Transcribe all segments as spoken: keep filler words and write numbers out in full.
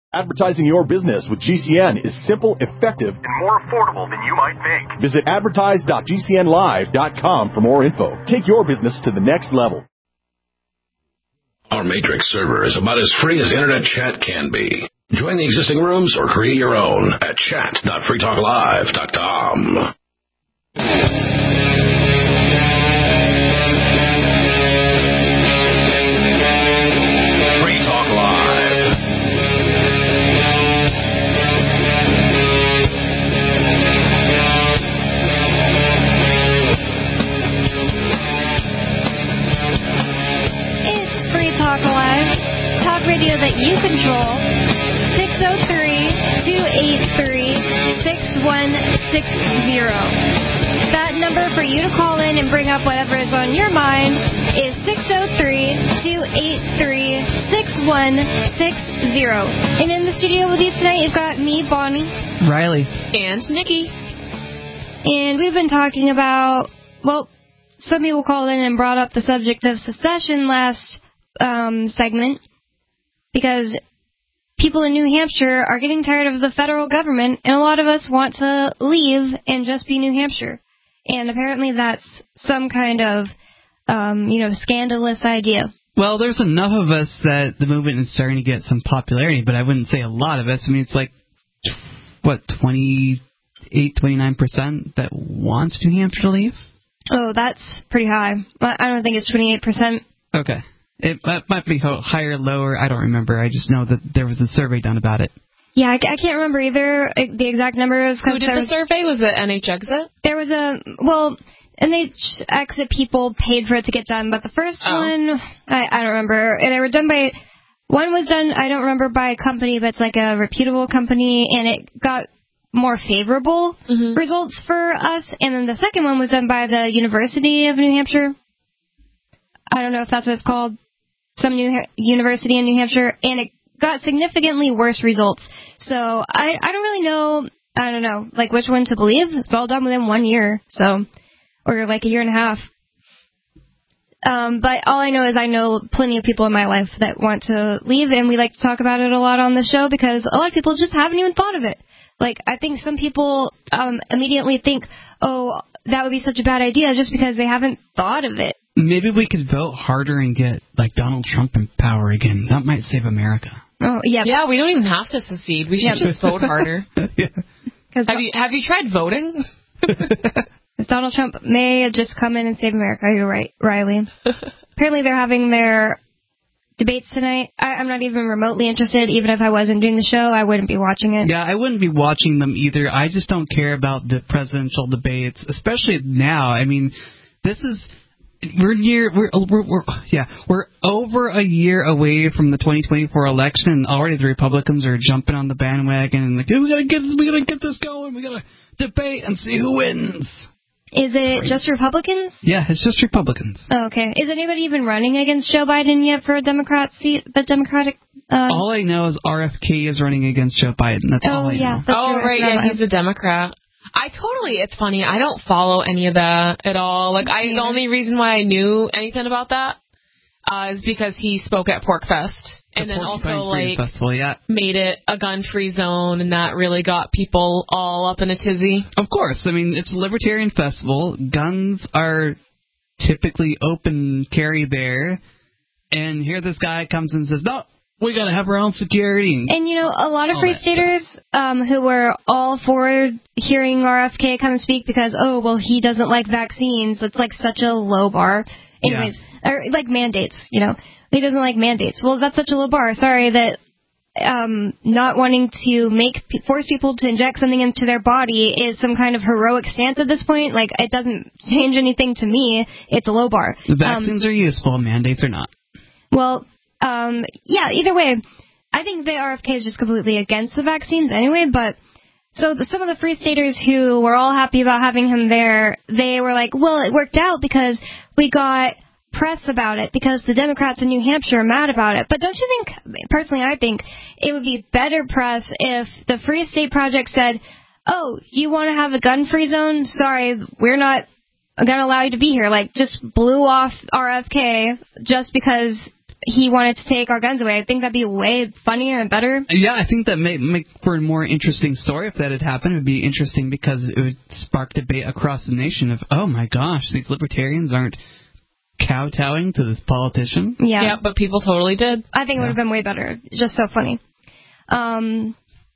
Advertising your business with G C N is simple, effective, and more affordable than you might think. Visit advertise dot g c n live dot com for more info. Take your business to the next level. Our Matrix server is about as free as internet chat can be. Join the existing rooms or create your own at chat dot free talk live dot com. Radio that you control, six oh three, two eight three, six one six zero. That number for you to call in and bring up whatever is on your mind is six oh three, two eight three, six one six zero. And in the studio with you tonight, you've got me, Bonnie, Riley, and Nikki. And we've been talking about, well, some people called in and brought up the subject of secession last um, segment. Because people in New Hampshire are getting tired of the federal government, and a lot of us want to leave and just be New Hampshire. And apparently that's some kind of, um, you know, scandalous idea. Well, there's enough of us that the movement is starting to get some popularity, but I wouldn't say a lot of us. I mean, it's like, what, twenty-eight, twenty-nine percent that wants New Hampshire to leave? Oh, that's pretty high. I don't think it's twenty-eight percent. Okay. It might be higher, lower. I don't remember. I just know that there was a survey done about it. Yeah, I, I can't remember either the exact numbers. Who did the was, survey? Was it N H Exit? There was a, well, N H Exit people paid for it to get done, but the first oh. one, I, I don't remember. They were done by, one was done, I don't remember, by a company, but it's like a reputable company, and it got more favorable mm-hmm. results for us. And then the second one was done by the University of New Hampshire. I don't know if that's what it's called. Some new university in New Hampshire, and it got significantly worse results. So I, I don't really know, I don't know, like which one to believe. It's all done within one year, so, or like a year and a half. Um, but all I know is I know plenty of people in my life that want to leave, and we like to talk about it a lot on the show because a lot of people just haven't even thought of it. Like, I think some people um, immediately think, oh, that would be such a bad idea just because they haven't thought of it. Maybe we could vote harder and get, like, Donald Trump in power again. That might save America. Oh, yeah. Yeah, we don't even have to secede. We should yeah. just vote harder. yeah. Have you have you tried voting? Donald Trump may just come in and save America. You're right, Riley. Apparently they're having their debates tonight. I, I'm not even remotely interested. Even if I wasn't doing the show, I wouldn't be watching it. Yeah, I wouldn't be watching them either. I just don't care about the presidential debates, especially now. I mean, this is... We're near, we're, we're, we're, yeah, we're over a year away from the twenty twenty-four election, and already the Republicans are jumping on the bandwagon and like, hey, we gotta get, we gotta get this going. We gotta debate and see who wins. Is it just Republicans? Yeah, it's just Republicans. Oh, okay. Is anybody even running against Joe Biden yet for a Democrat seat? The Democratic. Um... All I know is R F K is running against Joe Biden. That's oh, all I yeah, know. That's oh, true. right, yeah, he's a Democrat. I totally, it's funny, I don't follow any of that at all. Like, I, the only reason why I knew anything about that uh, is because he spoke at Pork Fest. And the then also, like, Festival, yeah. made it a gun-free zone, and that really got people all up in a tizzy. Of course. I mean, it's a libertarian festival. Guns are typically open carry there. And here this guy comes and says, no, we got to have our own security. And, you know, a lot of free staters um, who were all for hearing R F K come and speak because, oh, well, he doesn't like vaccines. It's like such a low bar. Anyways, yeah. or like mandates, you know. He doesn't like mandates. Well, that's such a low bar. Sorry that um, not wanting to make force people to inject something into their body is some kind of heroic stance at this point. Like, it doesn't change anything to me. It's a low bar. The vaccines um, are useful. Mandates are not. Well, um, yeah, either way, I think the R F K is just completely against the vaccines anyway, but so the, some of the Free Staters who were all happy about having him there, they were like, well, it worked out because we got press about it because the Democrats in New Hampshire are mad about it. But don't you think, personally I think, it would be better press if the Free State Project said, oh, you want to have a gun-free zone? Sorry, we're not going to allow you to be here. Like, just blew off R F K just because he wanted to take our guns away. I think that'd be way funnier and better. Yeah, I think that may make for a more interesting story if that had happened. It would be interesting because it would spark debate across the nation of, oh my gosh, these libertarians aren't kowtowing to this politician. Yeah. Yeah, but people totally did. I think it Yeah. would have been way better. Just so funny. Um,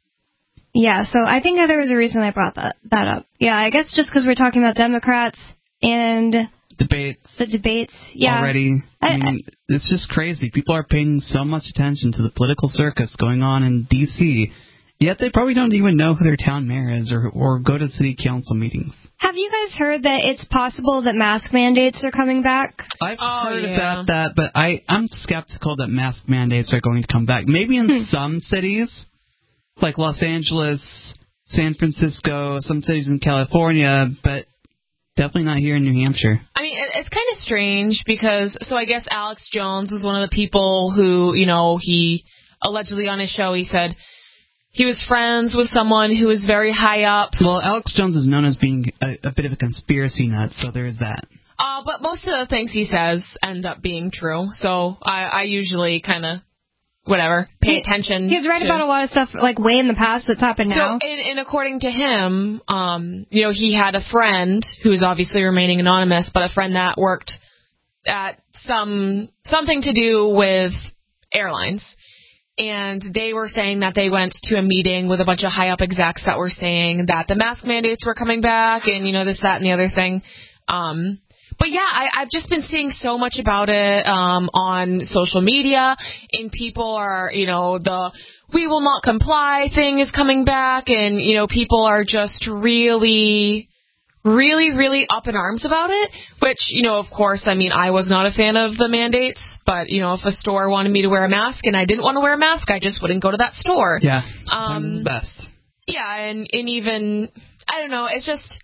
yeah, so I think that there was a reason I brought that, that up. Yeah, I guess just because we're talking about Democrats and Debates. the debates. Yeah. Already. I, I, mean, it's just crazy. People are paying so much attention to the political circus going on in D C, yet they probably don't even know who their town mayor is or, or go to city council meetings. have you guys heard that it's possible that mask mandates are coming back? I've Oh, heard yeah. about that, but I, I'm skeptical that mask mandates are going to come back. Maybe in Hmm. some cities, like Los Angeles, San Francisco, some cities in California, but definitely not here in New Hampshire. I mean, it, it's kind of strange because, so I guess Alex Jones was one of the people who, you know, he allegedly on his show, he said he was friends with someone who was very high up. Well, Alex Jones is known as being a, a bit of a conspiracy nut, so there's that. Uh, but most of the things he says end up being true. So I, I usually kind of, whatever, pay He- attention. He's right to, about a lot of stuff, like, way in the past that's happened now. So, and, and according to him, um, you know, he had a friend who is obviously remaining anonymous, but a friend that worked at some something to do with airlines. And they were saying that they went to a meeting with a bunch of high-up execs that were saying that the mask mandates were coming back and, you know, this, that, and the other thing. Um, but, yeah, I, I've just been seeing so much about it um, on social media, and people are, you know, the we will not comply thing is coming back, and, you know, people are just really... really, really up in arms about it, which, you know, of course, I mean, I was not a fan of the mandates, but, you know, if a store wanted me to wear a mask and I didn't want to wear a mask, I just wouldn't go to that store. Yeah, Um, sometimes the best. Yeah, and, and even, I don't know, it's just,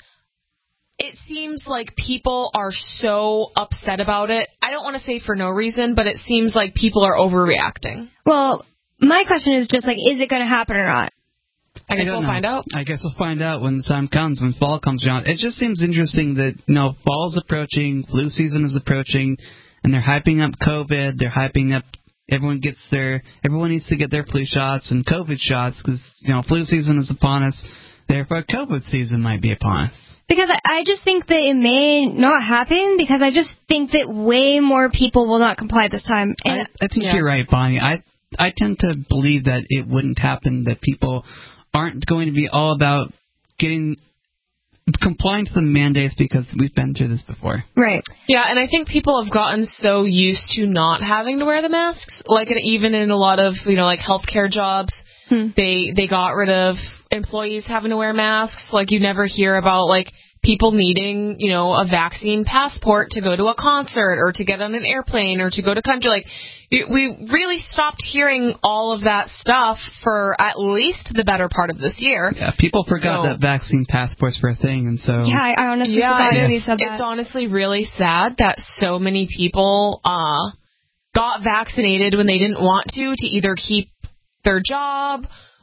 it seems like people are so upset about it. I don't want to say for no reason, but it seems like people are overreacting. Well, my question is just, like, is it going to happen or not? I guess don't we'll know. find out. I guess we'll find out when the time comes, when fall comes around. It just seems interesting that, you know, fall's approaching, flu season is approaching, and they're hyping up COVID. They're hyping up everyone gets their, everyone needs to get their flu shots and COVID shots because, you know, flu season is upon us. Therefore, COVID season might be upon us. Because I, I just think that it may not happen because I just think that way more people will not comply this time. And I, I think Yeah. you're right, Bonnie. I I tend to believe that it wouldn't happen, that people aren't going to be all about getting complying to the mandates because we've been through this before. right. Yeah, and I think people have gotten so used to not having to wear the masks, like even in a lot of, you know, like healthcare jobs, Hmm. they they got rid of employees having to wear masks. Like you never hear about like people needing, you know, a vaccine passport to go to a concert or to get on an airplane or to go to country. Like we really stopped hearing all of that stuff for at least the better part of this year. Yeah, people forgot So- that vaccine passports were a thing, and so Yeah, I, I honestly Yeah, forgot and that you it's, said that. it's honestly really sad that so many people uh, got vaccinated when they didn't want to, to either keep their job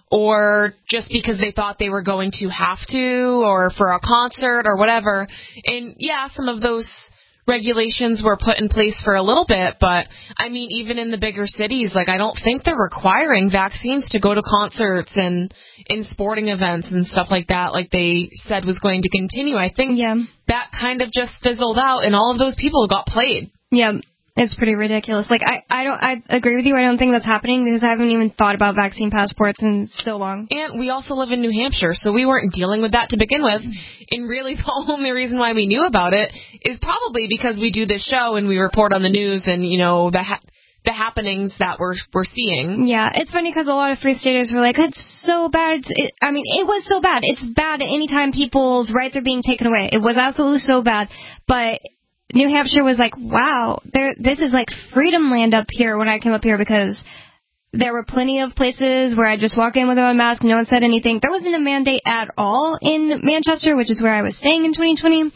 or just because they thought they were going to have to or for a concert or whatever. And, yeah, some of those regulations were put in place for a little bit, but, I mean, even in the bigger cities, like, I don't think they're requiring vaccines to go to concerts and in sporting events and stuff like that, like they said was going to continue. I think Yeah. that kind of just fizzled out, and all of those people got played. Yeah. It's pretty ridiculous. Like, I, I don't, I agree with you. I don't think that's happening because I haven't even thought about vaccine passports in so long. And we also live in New Hampshire, so we weren't dealing with that to begin with. And really the only reason why we knew about it is probably because we do this show and we report on the news and, you know, the ha- the happenings that we're we're seeing. Yeah, it's funny because a lot of free staters were like, it's so bad. It's, it, I mean, it was so bad. It's bad anytime people's rights are being taken away. It was absolutely so bad. But New Hampshire was like, wow, there, this is like freedom land up here when I came up here because there were plenty of places where I just walk in without a mask. No one said anything. There wasn't a mandate at all in Manchester, which is where I was staying in twenty twenty.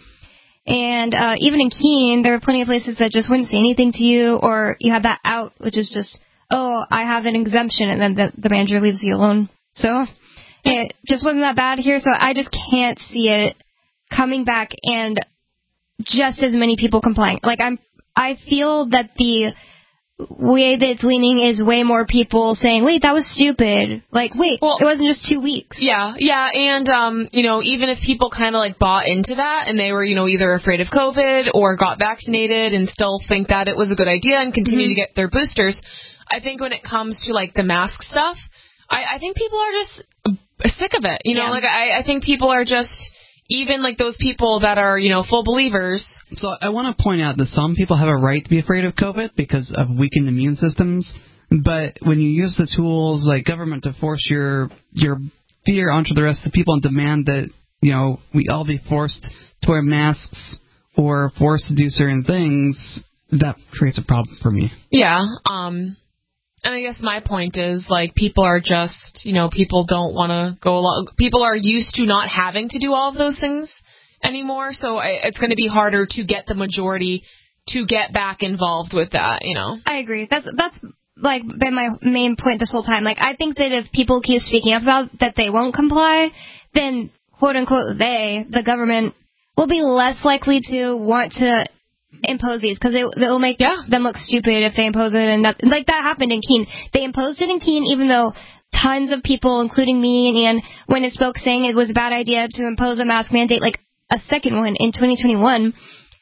And uh, even in Keene, there were plenty of places that just wouldn't say anything to you, or you had that out, which is just, oh, I have an exemption, and then the, the manager leaves you alone. So it just wasn't that bad here, so I just can't see it coming back and just as many people complying. Like, I'm, I feel that the way that it's leaning is way more people saying, wait, that was stupid. Like, wait, well, it wasn't just two weeks. Yeah, yeah, and, um, you know, even if people kind of, like, bought into that and they were, you know, either afraid of COVID or got vaccinated and still think that it was a good idea and continue mm-hmm. to get their boosters, I think when it comes to, like, the mask stuff, I, I think people are just sick of it. You know, yeah. like, I, I think people are just... Even, like, those people that are, you know, full believers. So I want to point out that some people have a right to be afraid of COVID because of weakened immune systems. But when you use the tools like government to force your your fear onto the rest of the people and demand that, you know, we all be forced to wear masks or forced to do certain things, that creates a problem for me. Yeah. Um... And I guess my point is, like, people are just, you know, people don't want to go along. People are used to not having to do all of those things anymore, so I, it's going to be harder to get the majority to get back involved with that, you know. I agree. That's, that's like, been my main point this whole time. Like, I think that if people keep speaking up about that they won't comply, then, quote-unquote, they, the government, will be less likely to want to impose these, because it, it'll make yeah. them look stupid if they impose it. And that, like that happened in Keene. They imposed it in Keene, even though tons of people, including me and Ian, went and spoke saying it was a bad idea to impose a mask mandate, like a second one in twenty twenty-one.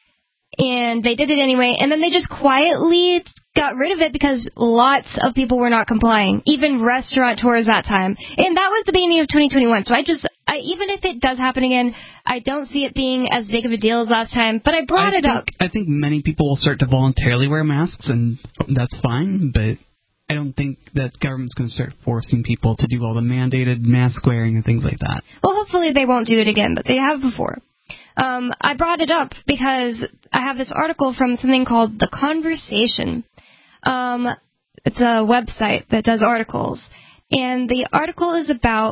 And they did it anyway. And then they just quietly got rid of it because lots of people were not complying, even restaurateurs that time. And that was the beginning of twenty twenty-one. So I just, I, even if it does happen again, I don't see it being as big of a deal as last time. But I brought I it think, up. I think many people will start to voluntarily wear masks, and that's fine. But I don't think that government's going to start forcing people to do all the mandated mask wearing and things like that. Well, hopefully they won't do it again, but they have before. Um, I brought it up because I have this article from something called The Conversation. Um, it's a website that does articles. And the article is about,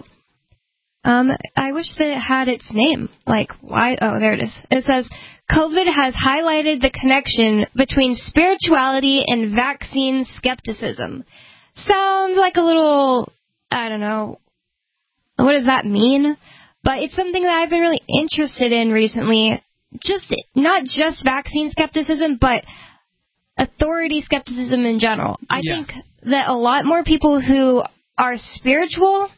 um, I wish that it had its name. Like, why? Oh, there it is. It says, COVID has highlighted the connection between spirituality and vaccine skepticism. Sounds like a little, I don't know, what does that mean? But it's something that I've been really interested in recently. Just not just vaccine skepticism, but authority skepticism in general. I yeah. think that a lot more people who are spiritual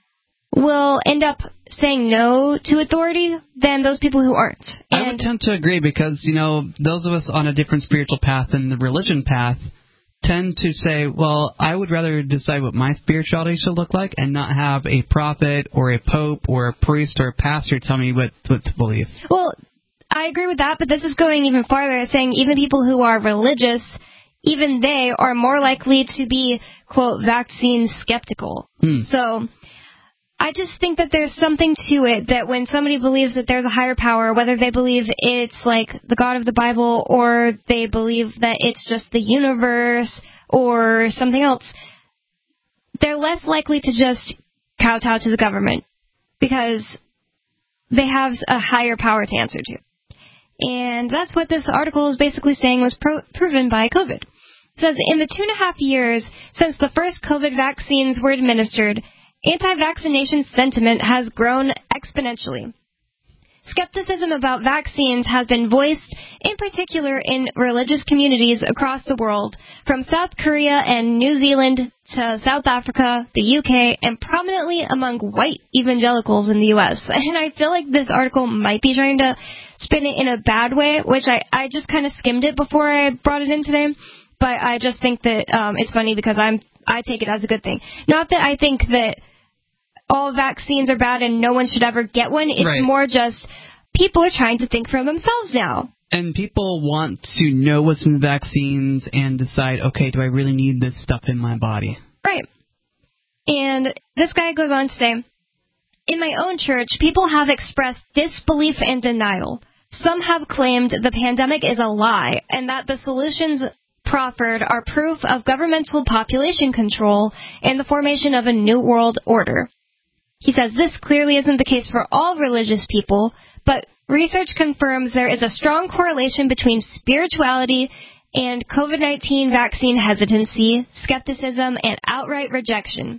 will end up saying no to authority than those people who aren't. And I would tend to agree because, you know, those of us on a different spiritual path than the religion path tend to say, well, I would rather decide what my spirituality should look like and not have a prophet or a pope or a priest or a pastor tell me what, what to believe. Well, I agree with that, but this is going even farther, saying even people who are religious, even they are more likely to be, quote, vaccine skeptical. Hmm. So I just think that there's something to it that when somebody believes that there's a higher power, whether they believe it's like the God of the Bible or they believe that it's just the universe or something else, they're less likely to just kowtow to the government because they have a higher power to answer to. And that's what this article is basically saying was pro- proven by COVID. It says, in the two and a half years since the first COVID vaccines were administered, anti-vaccination sentiment has grown exponentially. Skepticism about vaccines has been voiced, in particular in religious communities across the world, from South Korea and New Zealand to South Africa, the U K, and prominently among white evangelicals in the U S. And I feel like this article might be trying to spin it in a bad way, which I, I just kind of skimmed it before I brought it in today. But I just think that um, it's funny because I'm I take it as a good thing. Not that I think that all vaccines are bad and no one should ever get one. It's right. more just people are trying to think for themselves now. And people want to know what's in the vaccines and decide, okay, do I really need this stuff in my body? Right. And this guy goes on to say, in my own church, people have expressed disbelief and denial. Some have claimed the pandemic is a lie and that the solutions proffered are proof of governmental population control and the formation of a new world order. He says this clearly isn't the case for all religious people, but research confirms there is a strong correlation between spirituality and COVID nineteen vaccine hesitancy, skepticism, and outright rejection.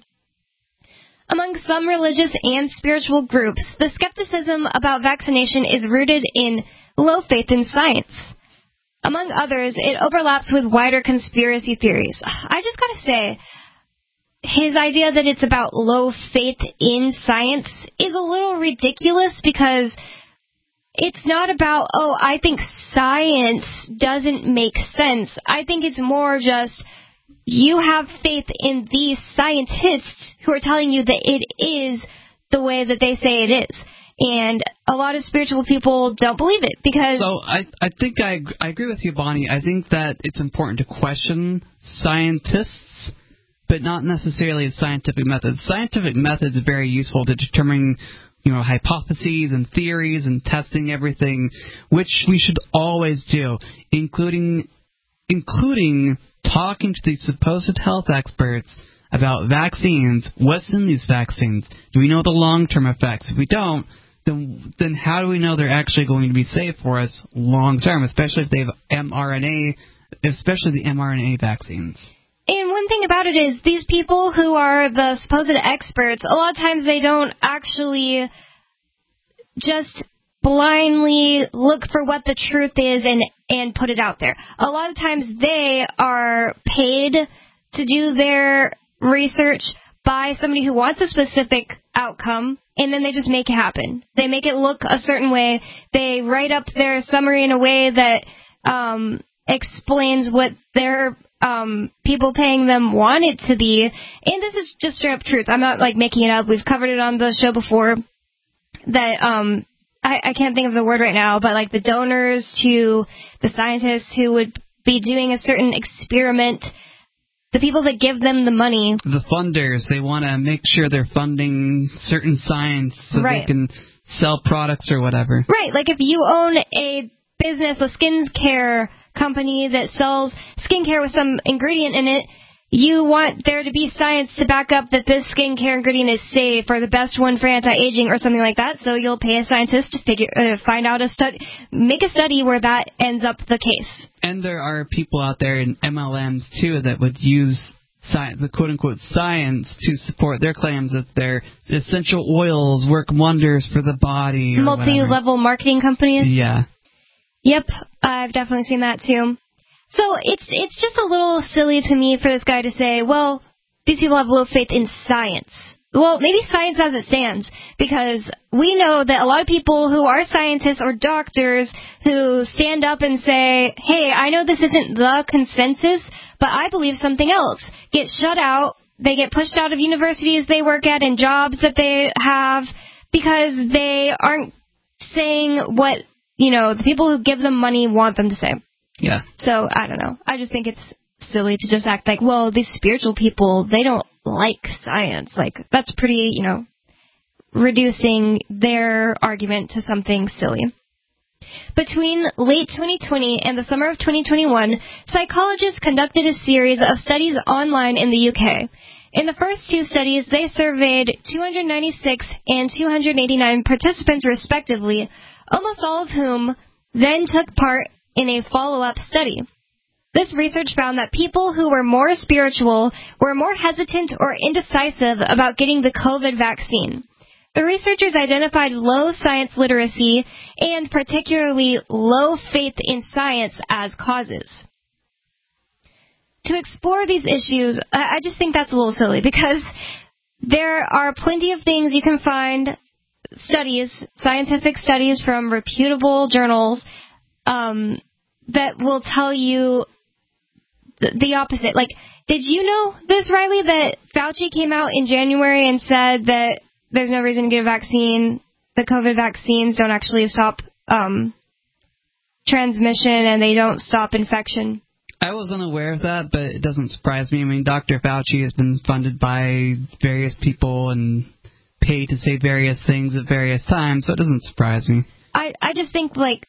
Among some religious and spiritual groups, the skepticism about vaccination is rooted in low faith in science. Among others, it overlaps with wider conspiracy theories. I just gotta say, his idea that it's about low faith in science is a little ridiculous because it's not about, oh, I think science doesn't make sense. I think it's more just you have faith in these scientists who are telling you that it is the way that they say it is. And a lot of spiritual people don't believe it because... So I I think I, I agree with you, Bonnie. I think that it's important to question scientists, but not necessarily scientific methods. Scientific methods are very useful to determining, you know, hypotheses and theories and testing everything, which we should always do, including including talking to these supposed health experts about vaccines. What's in these vaccines? Do we know the long-term effects? If we don't, then then how do we know they're actually going to be safe for us long-term, especially if they have mRNA, especially the mRNA vaccines? And one thing about it is these people who are the supposed experts, a lot of times they don't actually just blindly look for what the truth is and, and put it out there. A lot of times they are paid to do their research by somebody who wants a specific outcome, and then they just make it happen. They make it look a certain way. They write up their summary in a way that um, explains what their um, people paying them want it to be. And this is just straight up truth. I'm not, like, making it up. We've covered it on the show before. That um, I, I can't think of the word right now, but, like, the donors to the scientists who would be doing a certain experiment, the people that give them the money. The funders, they want to make sure they're funding certain science so right. they can sell products or whatever. Right, like if you own a business, a skincare company that sells skincare with some ingredient in it, you want there to be science to back up that this skincare ingredient is safe or the best one for anti-aging or something like that, so you'll pay a scientist to figure, uh, find out a study, make a study where that ends up the case. And there are people out there in M L Ms, too, that would use science, the quote-unquote science to support their claims that their essential oils work wonders for the body. Or multi-level whatever. Marketing companies? Yeah. Yep, I've definitely seen that, too. So it's it's just a little silly to me for this guy to say, well, these people have low faith in science. Well, maybe science as it stands, because we know that a lot of people who are scientists or doctors who stand up and say, hey, I know this isn't the consensus, but I believe something else, get shut out, they get pushed out of universities they work at and jobs that they have because they aren't saying what, you know, the people who give them money want them to say. Yeah. So, I don't know. I just think it's silly to just act like, well, these spiritual people, they don't like science. Like, that's pretty, you know, reducing their argument to something silly. Between late twenty twenty and the summer of twenty twenty-one, psychologists conducted a series of studies online in the U K. In the first two studies, they surveyed two hundred ninety-six and two hundred eighty-nine participants respectively, almost all of whom then took part in a follow-up study. This research found that people who were more spiritual were more hesitant or indecisive about getting the COVID vaccine. The researchers identified low science literacy and particularly low faith in science as causes. To explore these issues, I just think that's a little silly because there are plenty of things you can find, studies, scientific studies from reputable journals, Um, that will tell you th- the opposite. Like, did you know this, Riley, that Fauci came out in January and said that there's no reason to get a vaccine, the COVID vaccines don't actually stop um, transmission and they don't stop infection? I was unaware of that, but it doesn't surprise me. I mean, Doctor Fauci has been funded by various people and paid to say various things at various times, so it doesn't surprise me. I, I just think, like,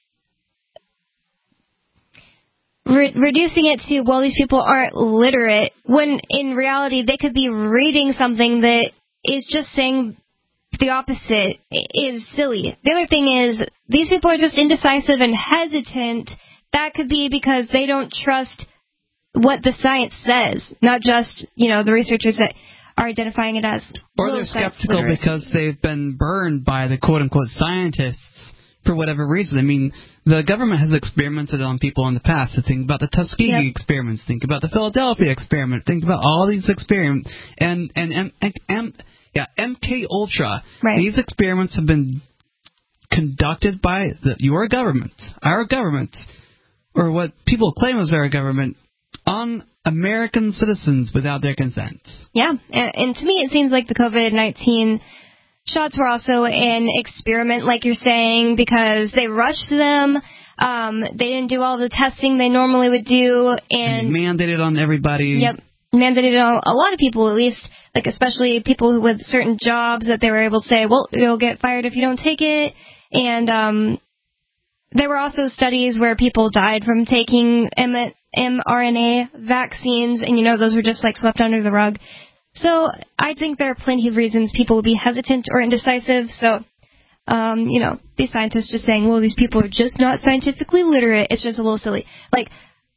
Re- reducing it to, well, these people aren't literate, when in reality they could be reading something that is just saying the opposite, is silly. The other thing is, these people are just indecisive and hesitant. That could be because they don't trust what the science says, not just, you know, the researchers that are identifying it as. Or they're skeptical because they've been burned by the quote-unquote scientists for whatever reason. I mean, the government has experimented on people in the past. So think about the Tuskegee yep. experiments. Think about the Philadelphia experiment. Think about all these experiments. And, and, and, and, and yeah, M K Ultra. Right. These experiments have been conducted by the, your government, our government, or what people claim is our government, on American citizens without their consent. Yeah, and, and to me it seems like the COVID nineteen shots were also an experiment, like you're saying, because they rushed them. Um, they didn't do all the testing they normally would do, and, and mandated on everybody. Yep, mandated on a lot of people, at least, like especially people with certain jobs that they were able to say, well, you'll get fired if you don't take it. And um, there were also studies where people died from taking mRNA vaccines, and, you know, those were just, like, swept under the rug. So I think there are plenty of reasons people would be hesitant or indecisive. So, um, you know, these scientists just saying, well, these people are just not scientifically literate, it's just a little silly. Like,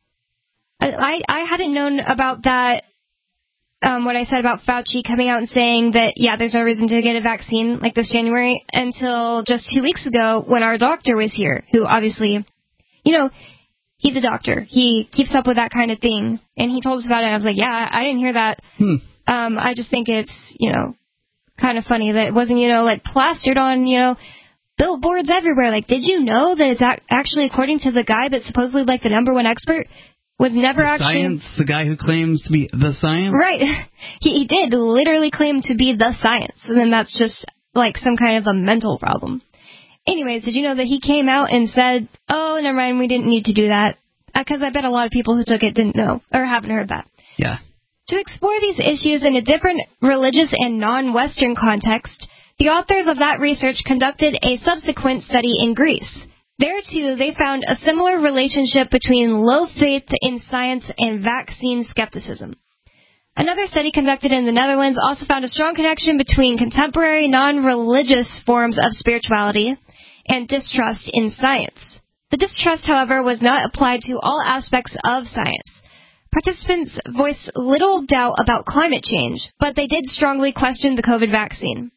I, I hadn't known about that, um, what I said about Fauci coming out and saying that, yeah, there's no reason to get a vaccine like this January, until just two weeks ago when our doctor was here, who obviously, you know, he's a doctor. He keeps up with that kind of thing. And he told us about it, and I was like, yeah, I didn't hear that. Hmm. Um, I just think it's, you know, kind of funny that it wasn't, you know, like plastered on, you know, billboards everywhere. Like, did you know that it's actually, according to the guy that's supposedly like the number one expert, was never the actually... Science, the guy who claims to be the science? Right. He, he did literally claim to be the science. And then that's just like some kind of a mental problem. Anyways, did you know that he came out and said, oh, never mind, we didn't need to do that? Because I bet a lot of people who took it didn't know or haven't heard that. Yeah. To explore these issues in a different religious and non-Western context, the authors of that research conducted a subsequent study in Greece. There, too, they found a similar relationship between low faith in science and vaccine skepticism. Another study conducted in the Netherlands also found a strong connection between contemporary non-religious forms of spirituality and distrust in science. The distrust, however, was not applied to all aspects of science. Participants voiced little doubt about climate change, but they did strongly question the COVID vaccine.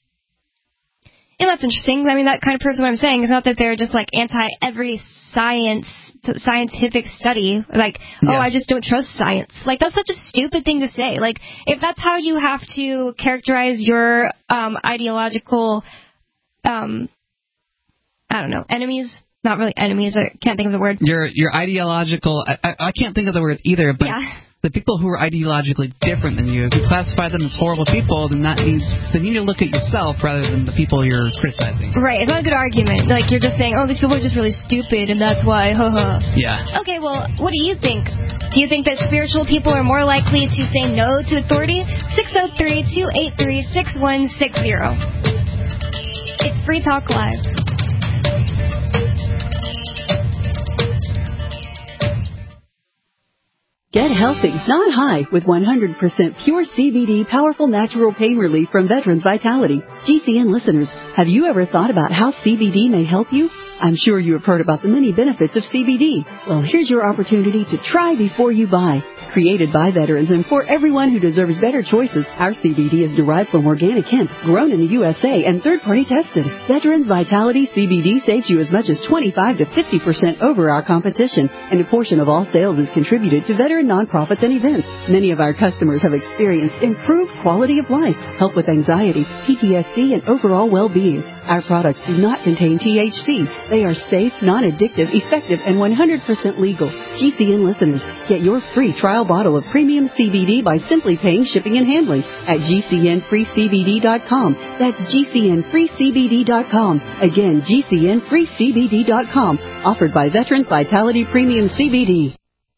And that's interesting. I mean, that kind of proves what I'm saying. It's not that they're just, like, anti-every science, scientific study. Like, yeah. oh, I just don't trust science. Like, that's such a stupid thing to say. Like, if that's how you have to characterize your um, ideological, um, I don't know, enemies. Not really enemies. I can't think of the word. Your your ideological... I, I, I can't think of the word either, but... Yeah. The people who are ideologically different than you, if you classify them as horrible people, then that means then you need to look at yourself rather than the people you're criticizing. Right, it's not a good argument. Like, you're just saying, oh, these people are just really stupid, and that's why, haha. Yeah. Okay, well, what do you think? Do you think that spiritual people are more likely to say no to authority? six oh three, two eight three, six one six zero. It's Free Talk Live. Get healthy, not high, with one hundred percent pure C B D powerful natural pain relief from Veterans Vitality. G C N listeners, have you ever thought about how C B D may help you? I'm sure you have heard about the many benefits of C B D. Well, here's your opportunity to try before you buy. Created by veterans and for everyone who deserves better choices, our C B D is derived from organic hemp, grown in the U S A and third-party tested. Veterans Vitality C B D saves you as much as twenty-five to fifty percent over our competition, and a portion of all sales is contributed to veteran nonprofits and events. Many of our customers have experienced improved quality of life, help with anxiety, P T S D, and overall well-being. Our products do not contain T H C. They are safe, non-addictive, effective, and one hundred percent legal. G C N listeners, get your free trial bottle of premium C B D by simply paying shipping and handling at G C N free C B D dot com. That's G C N free C B D dot com. Again, G C N free C B D dot com. Offered by Veterans Vitality Premium C B D.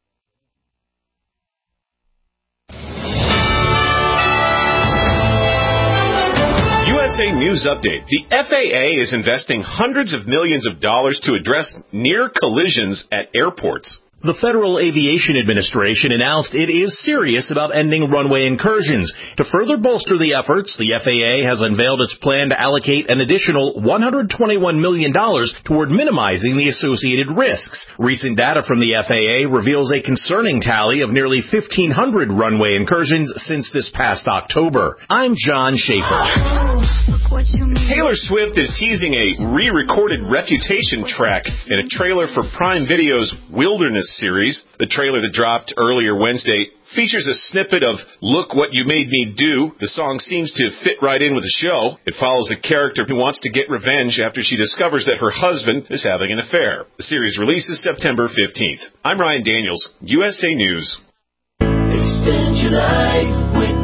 U S A News Update. The F A A is investing hundreds of millions of dollars to address near collisions at airports. The Federal Aviation Administration announced it is serious about ending runway incursions. To further bolster the efforts, the F A A has unveiled its plan to allocate an additional one hundred twenty-one million dollars toward minimizing the associated risks. Recent data from the F A A reveals a concerning tally of nearly fifteen hundred runway incursions since this past October. I'm John Schaefer. Look what you Taylor Swift is teasing a re-recorded Reputation track in a trailer for Prime Video's Wilderness series. The trailer that dropped earlier Wednesday features a snippet of Look What You Made Me Do. The song seems to fit right in with the show. It follows a character who wants to get revenge after she discovers that her husband is having an affair. The series releases September fifteenth. I'm Ryan Daniels, U S A News. Extend your life with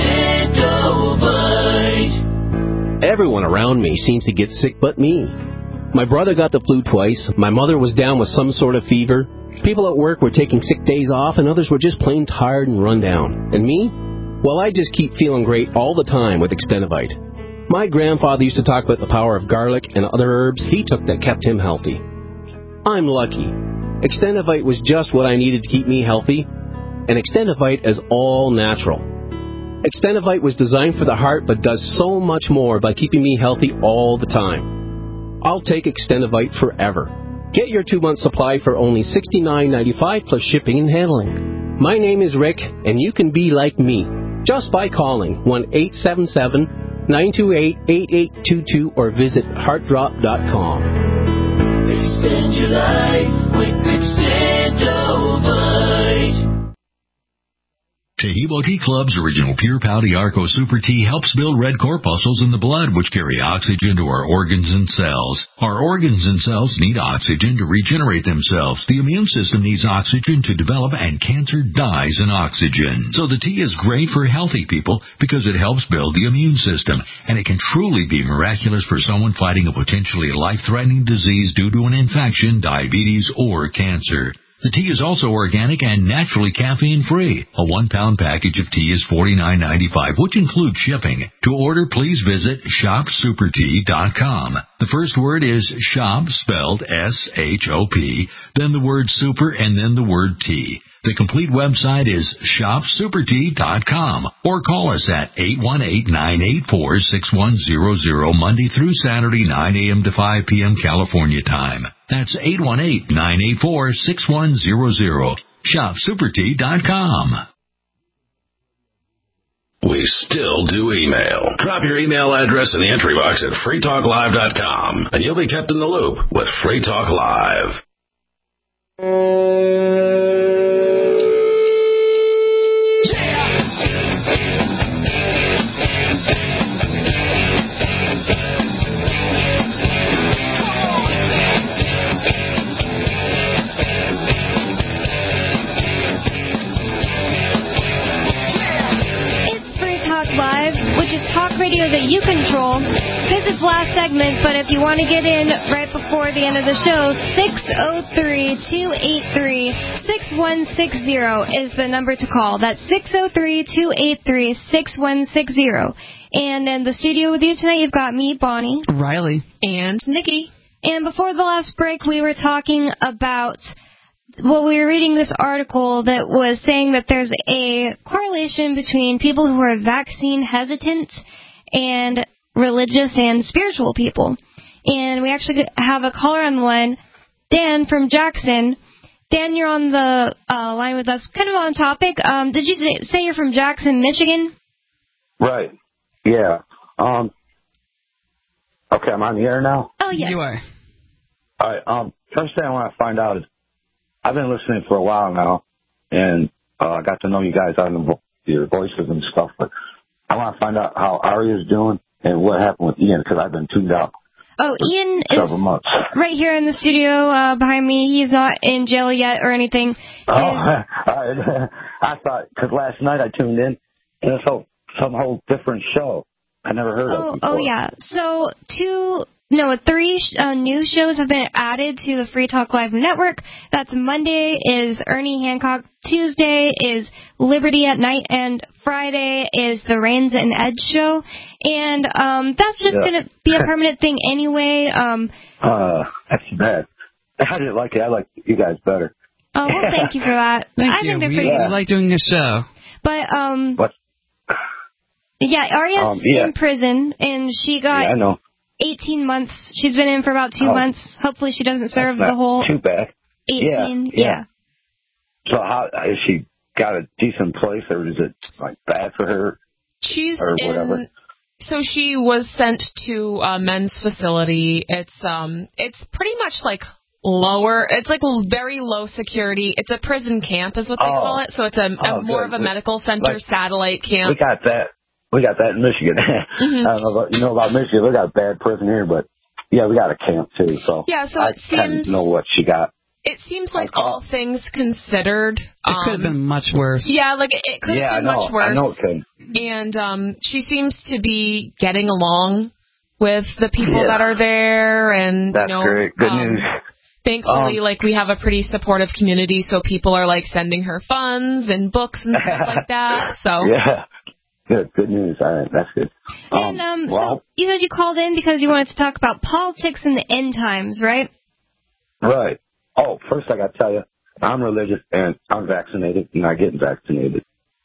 Extendovite. Everyone around me seems to get sick but me. My brother got the flu twice. My mother was down with some sort of fever. People at work were taking sick days off, and others were just plain tired and run down. And me? Well, I just keep feeling great all the time with Extendovite. My grandfather used to talk about the power of garlic and other herbs he took that kept him healthy. I'm lucky. Extendovite was just what I needed to keep me healthy, and Extendovite is all natural. Extendovite was designed for the heart but does so much more by keeping me healthy all the time. I'll take Extendovite forever. Get your two-month supply for only sixty-nine ninety-five plus shipping and handling. My name is Rick, and you can be like me just by calling one eight seven seven, nine two eight, eight eight two two or visit heart drop dot com. Extend your life with Extendovite. Tahibo Tea Club's original Pure Pau Arco Super Tea helps build red corpuscles in the blood, which carry oxygen to our organs and cells. Our organs and cells need oxygen to regenerate themselves. The immune system needs oxygen to develop, and cancer dies in oxygen. So the tea is great for healthy people because it helps build the immune system, and it can truly be miraculous for someone fighting a potentially life-threatening disease due to an infection, diabetes, or cancer. The tea is also organic and naturally caffeine-free. A one-pound package of tea is forty-nine ninety-five, which includes shipping. To order, please visit shop super tea dot com. The first word is shop, spelled S H O P, then the word super, and then the word tea. The complete website is shop super tea dot com, or call us at eight one eight, nine eight four, six one zero zero Monday through Saturday, nine a.m. to five p.m. California time. That's eight one eight, nine eight four, six one zero zero. shop super tea dot com. We still do email. Drop your email address in the entry box at free talk live dot com, and you'll be kept in the loop with Free Talk Live. Talk radio that you control. This is last segment, but if you want to get in right before the end of the show, six oh three, two eight three, six one six zero is the number to call. That's six oh three, two eight three, six one six zero. And in the studio with you tonight, you've got me, Bonnie, Riley, and Nikki. And before the last break, we were talking about... Well, we were reading this article that was saying that there's a correlation between people who are vaccine hesitant and religious and spiritual people. And we actually have a caller on the line, Dan from Jackson. Dan, you're on the uh, line with us, kind of on topic. Um, did you say, say you're from Jackson, Michigan? Right. Yeah. Um. Okay, I'm on the air now? Oh, yes. You are. All right. Um. First thing I want to find out is, I've been listening for a while now, and uh, I got to know you guys on the vo- your voices and stuff, but I want to find out how Aria's doing and what happened with Ian, because I've been tuned out. Oh, Ian is months. right here in the studio uh, behind me. He's not in jail yet or anything. Oh, I, I thought, because last night I tuned in, and it's whole, some whole different show I never heard oh, of before. Oh, yeah. So two... No, three uh, new shows have been added to the Free Talk Live network. That's Monday is Ernie Hancock, Tuesday is Liberty at Night, and Friday is the Rains and Ed show. And um, that's just yeah. going to be a permanent thing anyway. Um, uh, that's bad. I didn't like it. I like you guys better. Oh, well, thank you for that. Thank I you. think they're we pretty yeah. good. like doing this show. But, um, what? yeah, Aria's um, yeah. in prison, and she got... Yeah, I know. eighteen months. She's been in for about two oh, months. Hopefully she doesn't serve the whole too bad. eighteen. Yeah, yeah. yeah. So how is she got a decent place, or is it like bad for her? She's or in whatever? So she was sent to a men's facility. It's um, it's pretty much like lower. It's like very low security. It's a prison camp, is what they oh. call it. So it's a, oh, a more good. of a medical center like, satellite camp. We got that. We got that in Michigan. mm-hmm. I don't know about, you know about Michigan. We got a bad prison here, but yeah, we got a camp too. So yeah, so I it seems know what she got. It seems like all things considered, it um, could have been much worse. Yeah, like it, it could yeah, have been I know. much worse. I know it could. And um, she seems to be getting along with the people yeah. that are there, and that's you know, great. Good um, news. Thankfully, um, like we have a pretty supportive community, so people are like sending her funds and books and stuff like that. So yeah, good, good news. All right, that's good. And um, well, so you said you called in because you wanted to talk about politics in the end times, right? Right. Oh, first I got to tell you, I'm religious and I'm vaccinated and not getting vaccinated.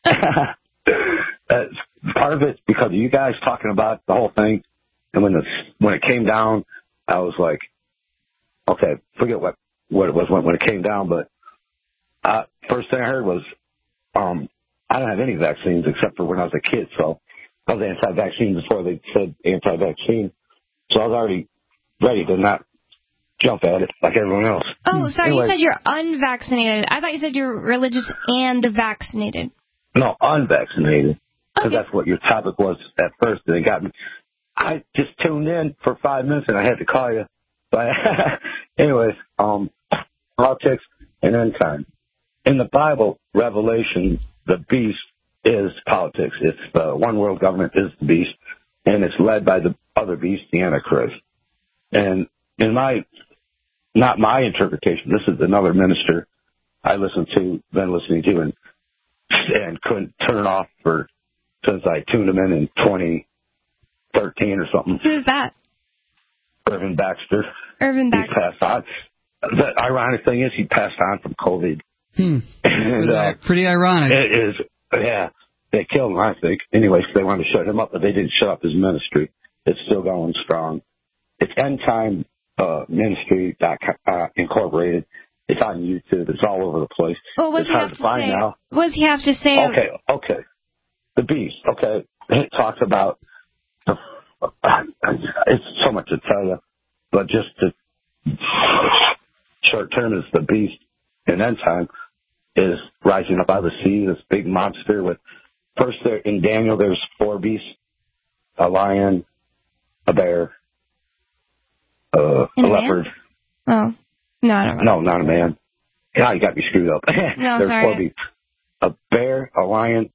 That's, part of it's because of you guys talking about the whole thing, and when the when it came down, I was like, okay, forget what what it was when, when it came down, but uh, first thing I heard was, um, I don't have any vaccines except for when I was a kid, so I was anti-vaccine before they said anti-vaccine, so I was already ready to not jump at it like everyone else. Oh, sorry, anyway, you said you're unvaccinated. I thought you said you're religious and vaccinated. No, unvaccinated, because okay. that's what your topic was at first, and it got me. I just tuned in for five minutes, and I had to call you. But anyways, um, politics and end time. In the Bible, Revelation, the beast is politics. It's the one world government is the beast, and it's led by the other beast, the Antichrist. And in my, not my interpretation, this is another minister I listened to, been listening to, and and couldn't turn it off for since I tuned him in in twenty thirteen or something. Who's that? Irvin Baxter. Irvin Baxter. He passed on. The ironic thing is he passed on from COVID. Hmm. And, uh, pretty ironic. It is, yeah. They killed him, I think. Anyways, they wanted to shut him up, but they didn't shut up his ministry. It's still going strong. It's End Time uh, Ministry uh, Incorporated. It's on YouTube. It's all over the place. Well, what it's does he hard have to to find say? now. What does he have to say? Okay, okay. The beast. Okay, it talks about. The, it's so much to tell you, but just to short term is the beast, and end time is rising up out of the sea. This big monster with first there in Daniel. There's four beasts: a lion, a bear, uh, a leopard. Man? Oh, no, I don't know. No, not a man. Yeah, you got me screwed up. No, There's sorry. four beasts: a bear, a lion,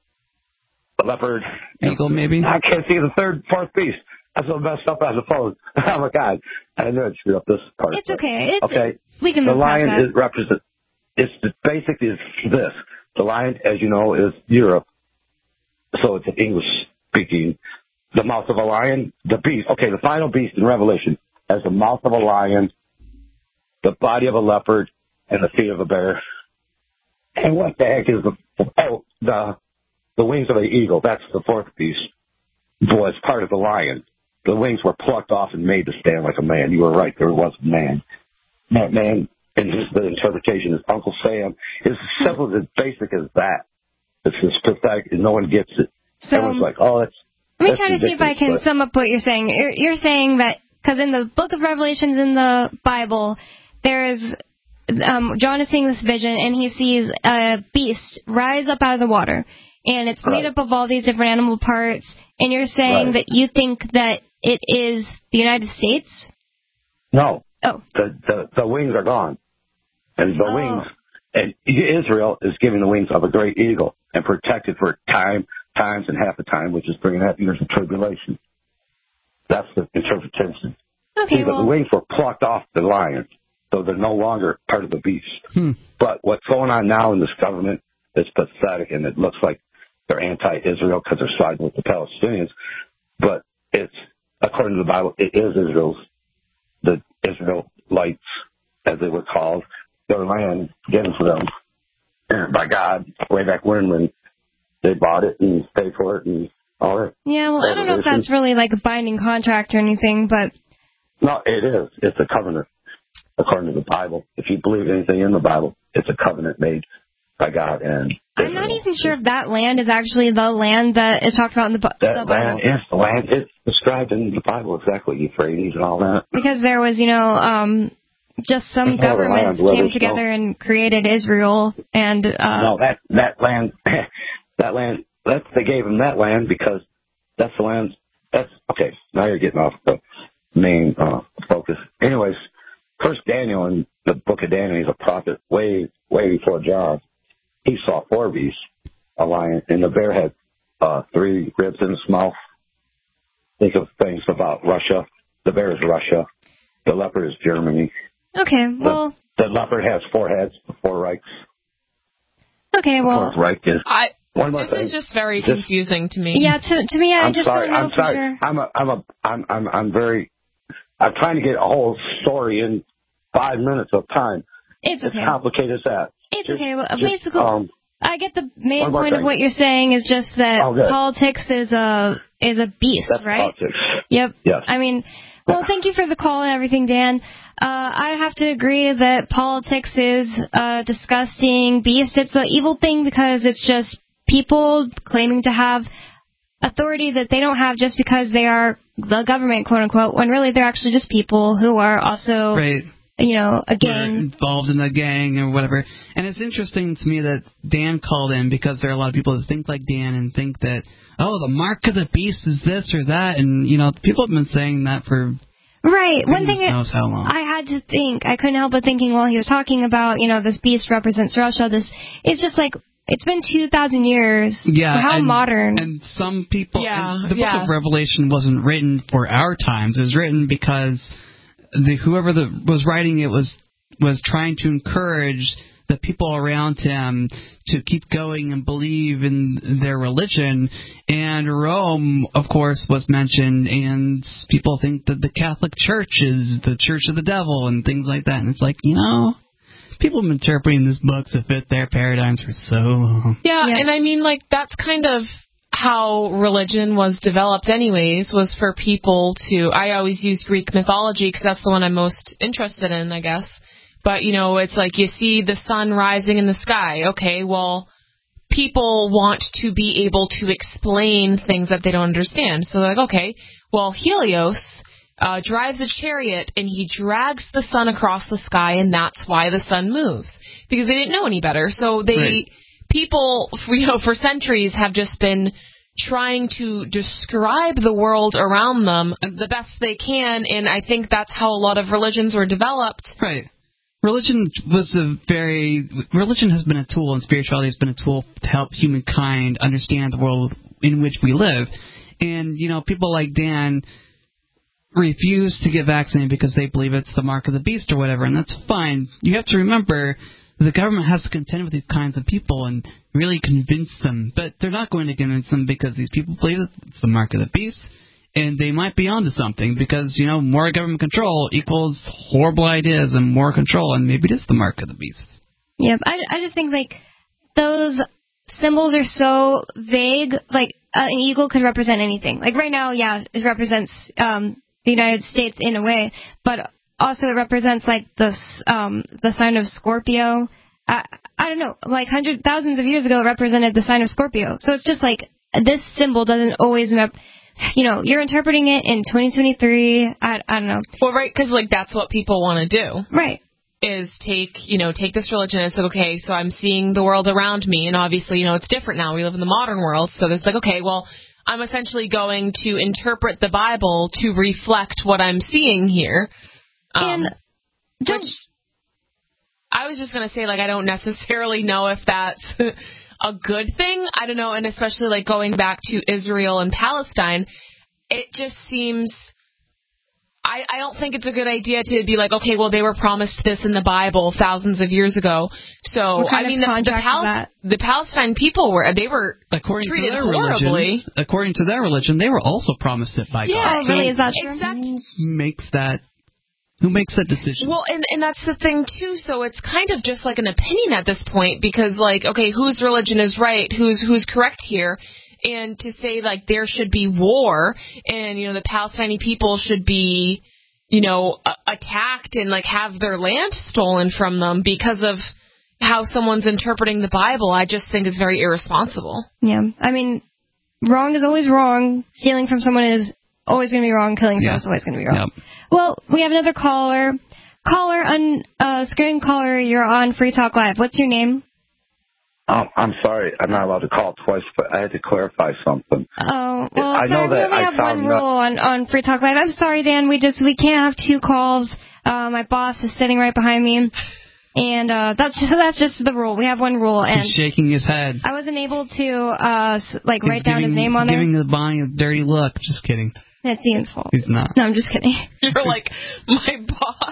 a leopard, eagle, maybe. I can't see the third, fourth beast. That's what messed up on the phone. Oh my God, I knew I'd screw up this part. It's okay. It's, okay. We can the move lion past that. is represent. It's the basic is this. The lion, as you know, is Europe, so it's English speaking. The mouth of a lion, the beast. Okay, the final beast in Revelation has the mouth of a lion, the body of a leopard, and the feet of a bear. And what the heck is the oh the the wings of an eagle? That's the fourth beast. Was part of the lion. The wings were plucked off and made to stand like a man. You were right. There was a man. That man, in his the interpretation, is Uncle Sam. It's as simple as basic as that. It's just pathetic, and no one gets it. So, Everyone's like, "Oh, that's." Let me that's try to see if I can but, sum up what you're saying. You're, you're saying that because in the book of Revelations in the Bible, there's um, John is seeing this vision, and he sees a beast rise up out of the water, and it's right. made up of all these different animal parts. And you're saying right. that you think that it is the United States? No. Oh. The the, the wings are gone, and the oh. wings. And Israel is giving the wings of a great eagle and protected for time, times, and half the time, which is three and a half years of tribulation. That's the interpretation. Okay, See, well. the wings were plucked off the lion, so they're no longer part of the beast. Hmm. But what's going on now in this government is pathetic, and it looks like they're anti-Israel because they're siding with the Palestinians. But it's, according to the Bible, it is Israel's, the Israelites, as they were called, their land given to them by God way back when, when they bought it and paid for it and all that. Yeah, well, I don't know if that's really like a binding contract or anything, but... No, it is. It's a covenant, according to the Bible. If you believe anything in the Bible, it's a covenant made by God. And I'm not even sure if that land is actually the land that is talked about in the, bu- that the Bible. land is the land. It's described in the Bible exactly, Euphrates and all that. Because there was, you know, um, just some There's no other governments land where came there's together no- and created Israel, and uh, no, that that land, that land, that they gave him that land because that's the land. That's okay. Now you're getting off the main uh, focus. Anyways, first Daniel in the book of Daniel, he's a prophet way way before John. He saw four beasts, a lion, and the bear had uh, three ribs in its mouth. Think of things about Russia. The bear is Russia. The leopard is Germany. okay, well, The, the leopard has four heads, four Reichs. okay, well, Fourth Reich is. I, One more this thing. is just very Just- confusing to me. yeah, to to me, I I'm just sorry. don't know I'm for sorry. sure. I'm a. I'm a. I'm. I'm. I'm very. I'm trying to get a whole story in five minutes of time. It's It's okay. complicated as that. It's Just- okay. Well, just, basically, um, I get the main one more point of thing. what you're saying is just that Oh, good. politics is a is a beast, That's right? politics. Yep. Yes. I mean, well, thank you for the call and everything, Dan. Uh, I have to agree that politics is a disgusting beast. It's an evil thing because it's just people claiming to have authority that they don't have just because they are the government, quote unquote, when really they're actually just people who are also, Right. you know, a Were gang. involved in a gang or whatever. And it's interesting to me that Dan called in because there are a lot of people that think like Dan and think that, oh, the mark of the beast is this or that. And, you know, people have been saying that for Right. One goodness thing knows how long. I had to think, I couldn't help but thinking while he was talking about, you know, this beast represents Russia, this, it's just like, it's been two thousand years. Yeah, How and, modern. And some people, Yeah, and the book yeah. of Revelation wasn't written for our times. It was written because the whoever the, was writing it was was trying to encourage the people around him to keep going and believe in their religion. And Rome, of course, was mentioned, and people think that the Catholic Church is the church of the devil and things like that. And it's like, you know, people have been interpreting this book to fit their paradigms for so long. Yeah, Yeah. and I mean, like, that's kind of how religion was developed anyways, was for people to, I always use Greek mythology because that's the one I'm most interested in, I guess. But, you know, it's like you see the sun rising in the sky. Okay, well, people want to be able to explain things that they don't understand. So they're like, okay, well, Helios uh, drives a chariot and he drags the sun across the sky, and that's why the sun moves. Because they didn't know any better. So they, Right. people, you know, for centuries have just been trying to describe the world around them the best they can, and I think that's how a lot of religions were developed. Right. Religion was a very religion has been a tool, and spirituality has been a tool to help humankind understand the world in which we live. And you know, people like Dan refuse to get vaccinated because they believe it's the mark of the beast or whatever, and that's fine. You have to remember the government has to contend with these kinds of people and really convince them, but they're not going to convince them because these people believe it's the mark of the beast. And they might be onto something because, you know, more government control equals horrible ideas and more control, and maybe it is the mark of the beast. Yep. I, I just think, like, those symbols are so vague. Like, uh, an eagle could represent anything. Like, right now, yeah, it represents um, the United States in a way, but also it represents, like, the, um, the sign of Scorpio. I, I don't know. Like, hundreds, thousands of years ago, it represented the sign of Scorpio. So it's just like, this symbol doesn't always rep- you know, you're interpreting it in twenty twenty-three. I, I don't know. Well, right, because, like, that's what people want to do. Right. Is take, you know, take this religion and say, okay, so I'm seeing the world around me, and obviously, you know, it's different now. We live in the modern world, so it's like, okay, well, I'm essentially going to interpret the Bible to reflect what I'm seeing here. Um, and don't, which I was just going to say, like, I don't necessarily know if that's a good thing. I don't know, and especially, like, going back to Israel and Palestine, it just seems... I, I don't think it's a good idea to be like, okay, well, they were promised this in the Bible thousands of years ago. So, What kind I mean, of the, the, contract is Pal- that? the Palestine people were, they were According treated to their horribly. religion, according to their religion, they were also promised it by Yeah, God. oh, really? So Is that true? Exactly. who makes that? Who makes that decision? Well, and, and that's the thing, too. So it's kind of just like an opinion at this point because, like, okay, whose religion is right? Who's who's correct here? And to say, like, there should be war and, you know, the Palestinian people should be, you know, uh, attacked and, like, have their land stolen from them because of, how someone's interpreting the Bible, I just think is very irresponsible. Yeah, I mean, wrong is always wrong. Stealing from someone is always going to be wrong. Killing someone Yeah. is always going to be wrong. Yep. Well, we have another caller. Caller, on uh, screen caller, you're on Free Talk Live. What's your name? Um, I'm sorry, I'm not allowed to call twice, but I had to clarify something. Oh, well, I sorry, know we that only I have found one no- rule on, on Free Talk Live. I'm sorry, Dan. We just we can't have two calls. Uh, my boss is sitting right behind me, and uh, that's just, that's just the rule. We have one rule, and He's shaking his head. I wasn't able to uh s- like He's write down giving, his name on there. giving the Bonnie a dirty look. Just kidding. That's Ian's fault. He's not. No, I'm just kidding. You're like, my boss.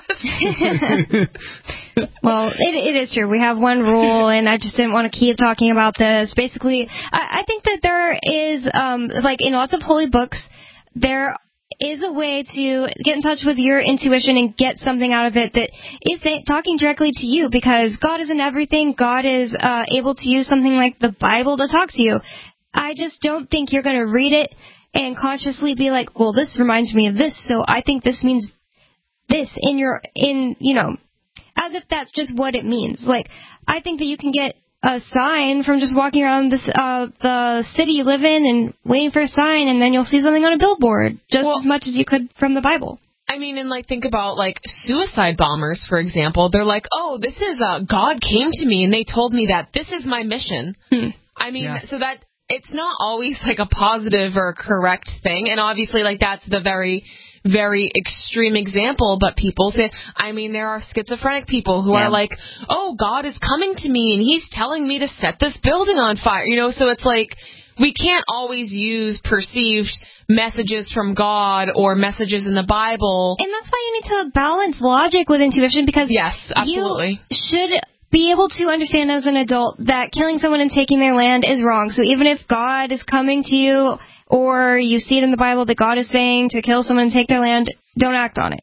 Well, it, it is true. We have one rule, and I just didn't want to keep talking about this. Basically, I, I think that there is, um, like in lots of holy books, there is a way to get in touch with your intuition and get something out of it that is say, talking directly to you, because God is in everything. God is uh, able to use something like the Bible to talk to you. I just don't think you're going to read it and consciously be like, well, this reminds me of this, so I think this means this in your, in, you know, as if that's just what it means. Like, I think that you can get a sign from just walking around this, uh, the city you live in and waiting for a sign, and then you'll see something on a billboard just Well, as much as you could from the Bible. I mean, and like think about like suicide bombers, for example. They're like, oh, this is uh, God came to me and they told me that this is my mission. Hmm. I mean, Yeah. so that it's not always like a positive or a correct thing, and obviously like that's the very, very extreme example. But people say, I mean, there are schizophrenic people who Yeah. are like, oh, God is coming to me and He's telling me to set this building on fire. You know, so it's like we can't always use perceived messages from God or messages in the Bible. And that's why you need to balance logic with intuition, because Yes, absolutely. you should be able to understand as an adult that killing someone and taking their land is wrong. So even if God is coming to you, or you see it in the Bible that God is saying to kill someone and take their land, don't act on it.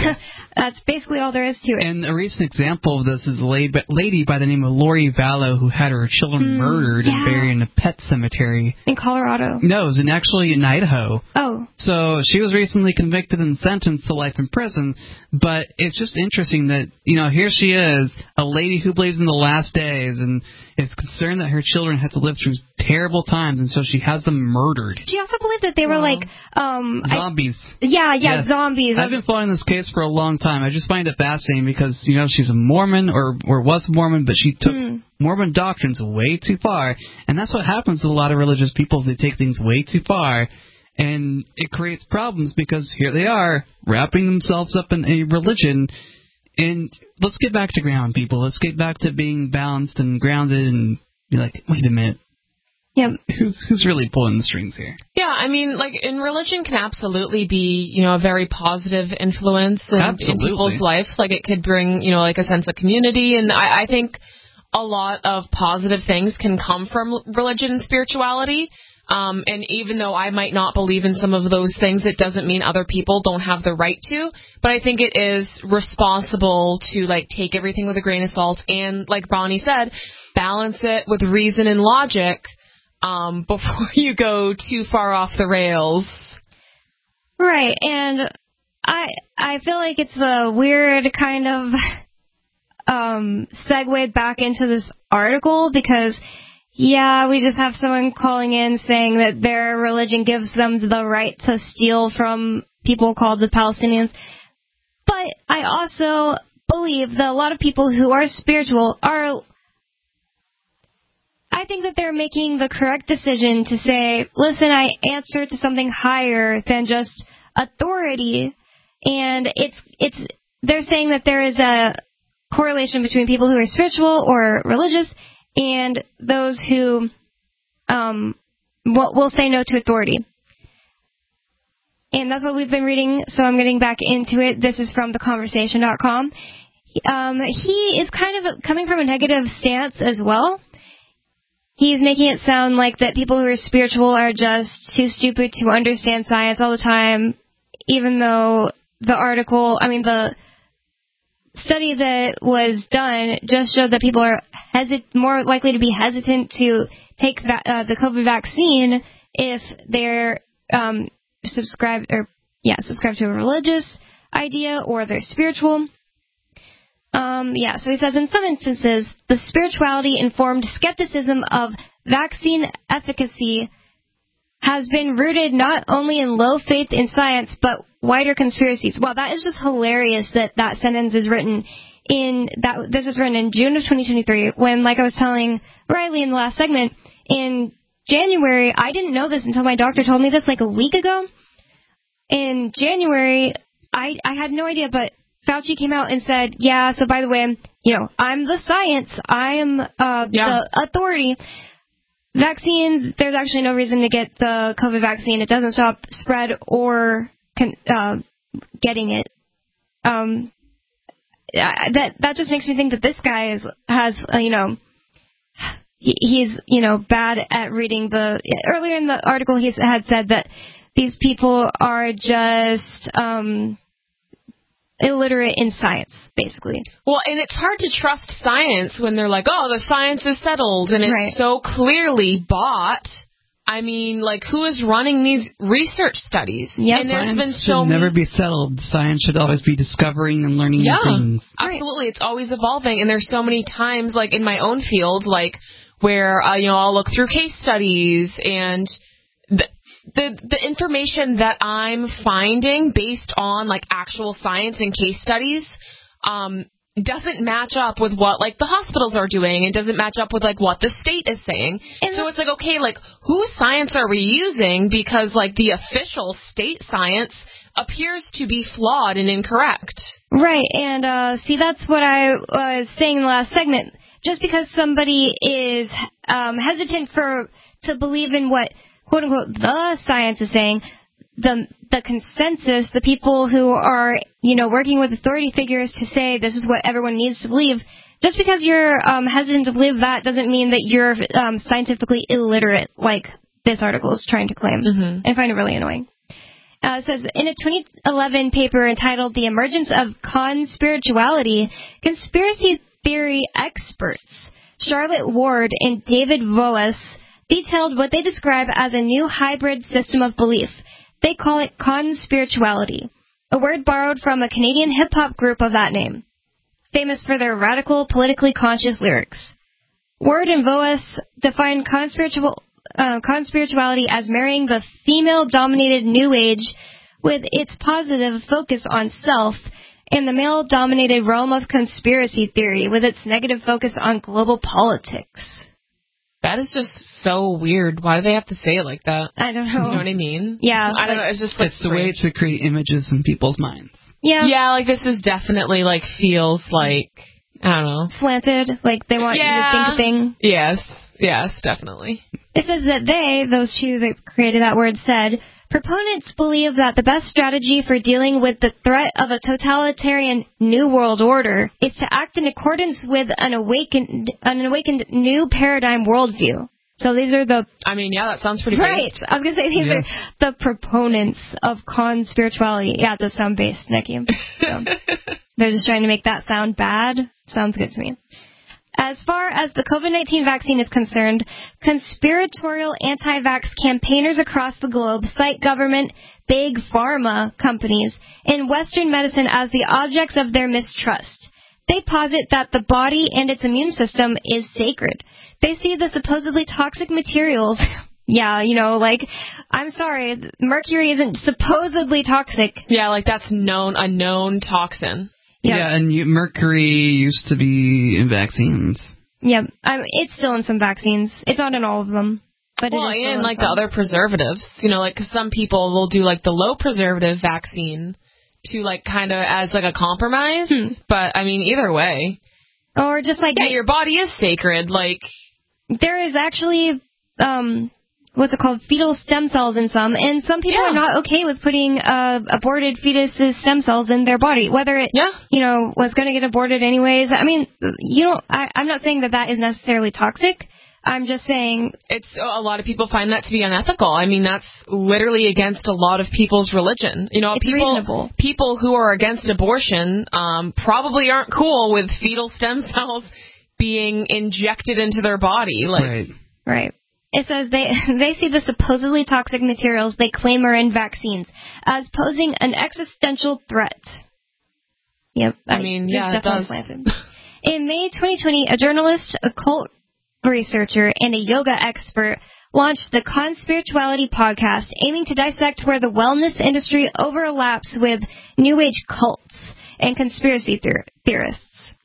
That's basically all there is to it. And a recent example of this is a la- lady by the name of Lori Vallow who had her children Mm, murdered yeah. and buried in a pet cemetery. In Colorado. No, it was in actually in Idaho. Oh. So she was recently convicted and sentenced to life in prison. But it's just interesting that, you know, here she is, a lady who believes in the last days and is concerned that her children have to live through terrible times, and so she has them murdered. She also believed that they were Wow. like, um... Zombies. I, yeah, yeah, Yes. zombies. I've been following this case for a long time. I just find it fascinating because, you know, she's a Mormon or, or was Mormon, but she took Mm. Mormon doctrines way too far. And that's what happens to a lot of religious people. They take things way too far. And it creates problems because here they are, wrapping themselves up in a religion. And let's get back to ground, people. Let's get back to being balanced and grounded and be like, wait a minute. Yep. Who's who's really pulling the strings here? Yeah, I mean, like, in religion can absolutely be, you know, a very positive influence in, in Absolutely. people's lives. Like, it could bring, you know, like a sense of community. And I, I think a lot of positive things can come from religion and spirituality. Um, and even though I might not believe in some of those things, it doesn't mean other people don't have the right to. But I think it is responsible to, like, take everything with a grain of salt and, like Bonnie said, balance it with reason and logic um, before you go too far off the rails. Right, and I I feel like it's a weird kind of um, segue back into this article because, yeah, we just have someone calling in saying that their religion gives them the right to steal from people called the Palestinians. But I also believe that a lot of people who are spiritual are... I think that they're making the correct decision to say, listen, I answer to something higher than just authority. And it's it's they're saying that there is a correlation between people who are spiritual or religious and those who um, will, will say no to authority. And that's what we've been reading, so I'm getting back into it. This is from the conversation dot com. Um, he is kind of coming from a negative stance as well. He's making it sound like that people who are spiritual are just too stupid to understand science all the time, even though the article, I mean, the study that was done just showed that people are hesit- more likely to be hesitant to take va- uh, the COVID vaccine if they're um, subscribed or yeah subscribed to a religious idea or they're spiritual. Um, yeah, so he says, in some instances, the spirituality-informed skepticism of vaccine efficacy has been rooted not only in low faith in science, but wider conspiracies. Well, that is just hilarious that that sentence is written in, that this is written in June of twenty twenty-three, when, like I was telling Riley in the last segment, in January, I didn't know this until my doctor told me this like a week ago. In January, I, I had no idea, but Fauci came out and said, yeah, so by the way, you know, I'm the science, I am uh, yeah. the authority. Vaccines, there's actually no reason to get the COVID vaccine. It doesn't stop spread or con- uh, getting it. Um, that that just makes me think that this guy is has, uh, you know, he, he's, you know, bad at reading the... Earlier in the article, he had said that these people are just... Um, illiterate in science, basically. Well, and it's hard to trust science when they're like, oh, the science is settled, and it's right. so clearly bought. I mean, like, who is running these research studies? Yes, and there's science been so should many... never be settled. Science should always be discovering and learning yeah, new things. Absolutely. It's always evolving, and there's so many times, like, in my own field, like, where, uh, you know, I'll look through case studies, and... The, The the information that I'm finding based on, like, actual science and case studies um, doesn't match up with what, like, the hospitals are doing. It doesn't match up with, like, what the state is saying. And so it's like, okay, like, whose science are we using? Because, like, the official state science appears to be flawed and incorrect. Right, and uh, see, that's what I was saying in the last segment. Just because somebody is um, hesitant for to believe in what... quote unquote, the science is saying, the the consensus, the people who are, you know, working with authority figures to say this is what everyone needs to believe, just because you're um, hesitant to believe that doesn't mean that you're um, scientifically illiterate, like this article is trying to claim. Mm-hmm. I find it really annoying. Uh, it says, in a twenty eleven paper entitled The Emergence of Conspirituality, conspiracy theory experts Charlotte Ward and David Voas detailed what they describe as a new hybrid system of belief. They call it conspirituality, a word borrowed from a Canadian hip-hop group of that name, famous for their radical, politically conscious lyrics. Ward and Voas define conspiritual, uh, conspirituality as marrying the female-dominated New Age with its positive focus on self and the male-dominated realm of conspiracy theory with its negative focus on global politics. That is just so weird. Why do they have to say it like that? I don't know. You know what I mean? Yeah. I don't like, know. It's just like it's the way to create images in people's minds. Yeah. Yeah, like this is definitely like feels like, I don't know. Slanted. Like they want yeah. you to think a thing. Yes. Yes, definitely. It says that they, those two that created that word, said, proponents believe that the best strategy for dealing with the threat of a totalitarian New World Order is to act in accordance with an awakened, an awakened new paradigm worldview. So these are the... I mean, yeah, that sounds pretty right. based. I was going to say these yeah. are the proponents of conspirituality. Yeah, it does sound based, Nikki. So, they're just trying to make that sound bad. Sounds good to me. As far as the COVID nineteen vaccine is concerned, conspiratorial anti-vax campaigners across the globe cite government, big pharma companies, and Western medicine as the objects of their mistrust. They posit that the body and its immune system is sacred. They see the supposedly toxic materials. Yeah, you know, like, I'm sorry, mercury isn't supposedly toxic. Yeah, like that's known, a known toxin. Yep. Yeah, and you, mercury used to be in vaccines. Yeah, um, it's still in some vaccines. It's not in all of them. But well, it is still and in like some. the other preservatives, you know, like cause some people will do like the low preservative vaccine to like kind of as like a compromise. Hmm. But I mean, either way. Or just like... Yeah, your body is sacred, like... There is actually... um. what's it called, fetal stem cells in some, and some people yeah. are not okay with putting uh, aborted fetuses' stem cells in their body, whether it, yeah. you know, was going to get aborted anyways. I mean, you don't, I, I'm not saying that that is necessarily toxic. I'm just saying... It's, a lot of people find that to be unethical. I mean, that's literally against a lot of people's religion. You know, it's people reasonable. people who are against abortion um, probably aren't cool with fetal stem cells being injected into their body. Like, right. Right. It says they they see the supposedly toxic materials they claim are in vaccines as posing an existential threat. Yep. I mean, yeah, it does. Planted. In May twenty twenty, a journalist, a cult researcher, and a yoga expert launched the Conspirituality podcast, aiming to dissect where the wellness industry overlaps with New Age cults and conspiracy theorists.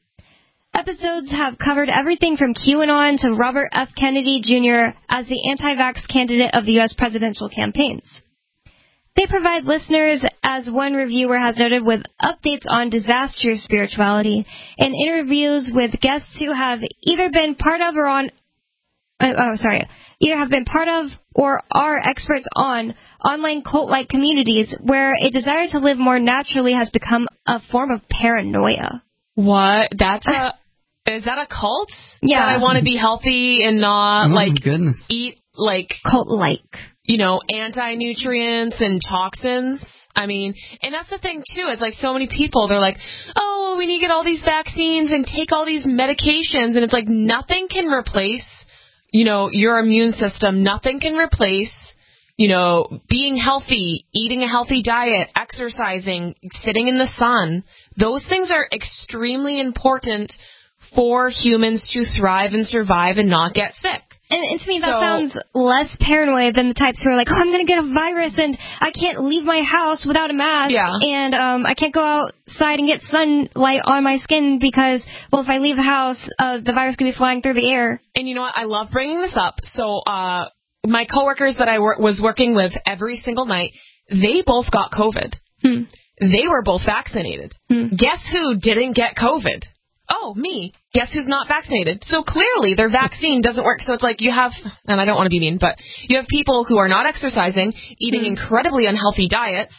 Episodes have covered everything from QAnon to Robert F. Kennedy Junior as the anti-vax candidate of the U S presidential campaigns. They provide listeners, as one reviewer has noted, with updates on disastrous spirituality and interviews with guests who have either been part of or on, uh, oh, sorry, either have been part of or are experts on online cult-like communities where a desire to live more naturally has become a form of paranoia. What? That's a... Is that a cult? Yeah. That I want to be healthy and not, oh, like, goodness. eat, like... Cult-like. You know, anti-nutrients and toxins. I mean, and that's the thing, too. It's like so many people, they're like, oh, we need to get all these vaccines and take all these medications. And it's like nothing can replace, you know, your immune system. Nothing can replace, you know, being healthy, eating a healthy diet, exercising, sitting in the sun. Those things are extremely important for humans to thrive and survive and not get sick. And, and to me, that so, sounds less paranoid than the types who are like, oh, I'm going to get a virus and I can't leave my house without a mask. Yeah. And um, I can't go outside and get sunlight on my skin because, well, if I leave the house, uh, the virus could be flying through the air. And you know what? I love bringing this up. So uh, my coworkers that I wor- was working with every single night, they both got COVID. Hmm. They were both vaccinated. Hmm. Guess who didn't get COVID? Oh, me. Guess who's not vaccinated? So clearly their vaccine doesn't work. So it's like you have, and I don't want to be mean, but you have people who are not exercising, eating mm. incredibly unhealthy diets,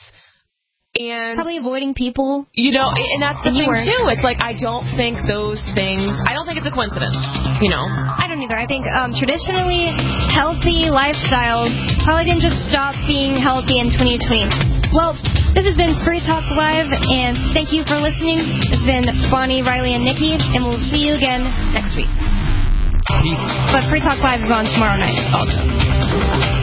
and probably avoiding people. You know, and that's the Anywhere. thing, too. It's like I don't think those things, I don't think it's a coincidence, you know. I don't either. I think um, traditionally healthy lifestyles probably didn't just stop being healthy in twenty twenty. Well, this has been Free Talk Live, and thank you for listening. It's been Bonnie, Riley, and Nikki, and we'll see you again next week. Peace. But Free Talk Live is on tomorrow night. Okay.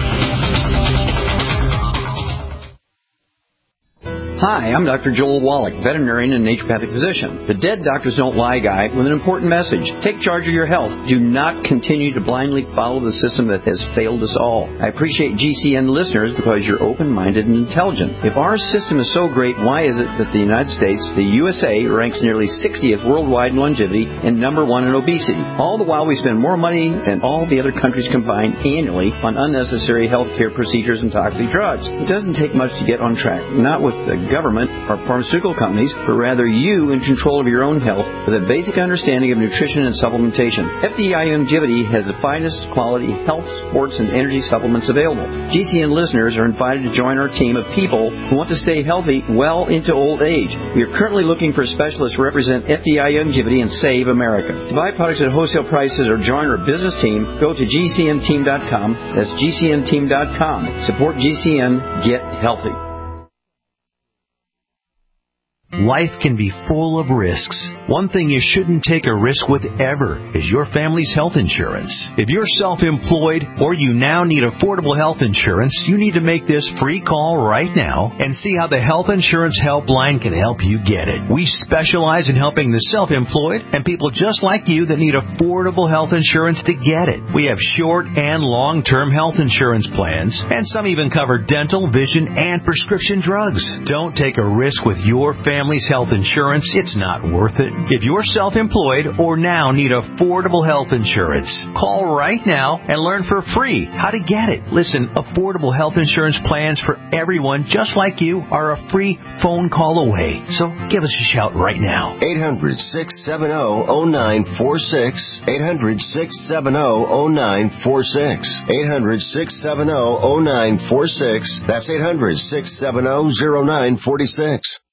Hi, I'm Doctor Joel Wallach, veterinarian and naturopathic physician. The Dead Doctors Don't Lie guy with an important message. Take charge of your health. Do not continue to blindly follow the system that has failed us all. I appreciate G C N listeners because you're open-minded and intelligent. If our system is so great, why is it that the United States, the U S A, ranks nearly sixtieth worldwide in longevity and number one in obesity? All the while we spend more money than all the other countries combined annually on unnecessary healthcare procedures and toxic drugs. It doesn't take much to get on track. Not with the government or pharmaceutical companies, but rather you in control of your own health with a basic understanding of nutrition and supplementation. F D I Longevity has the finest quality health, sports, and energy supplements available. G C N listeners are invited to join our team of people who want to stay healthy well into old age. We are currently looking for specialists to represent F D I Longevity and Save America. To buy products at wholesale prices or join our business team, go to G C N team dot com. That's G C N team dot com. Support G C N. Get healthy. Life can be full of risks. One thing you shouldn't take a risk with ever is your family's health insurance. If you're self-employed or you now need affordable health insurance, you need to make this free call right now and see how the Health Insurance Helpline can help you get it. We specialize in helping the self-employed and people just like you that need affordable health insurance to get it. We have short and long-term health insurance plans, and some even cover dental, vision, and prescription drugs. Don't take a risk with your family. Family's health insurance, it's not worth it. If you're self-employed or now need affordable health insurance, call right now and learn for free how to get it. Listen, affordable health insurance plans for everyone just like you are a free phone call away. So give us a shout right now. eight hundred, six seven zero, zero nine four six. eight hundred, six seven zero, zero nine four six. eight hundred, six seven zero, zero nine four six. That's eight hundred, six seven zero, zero nine four six.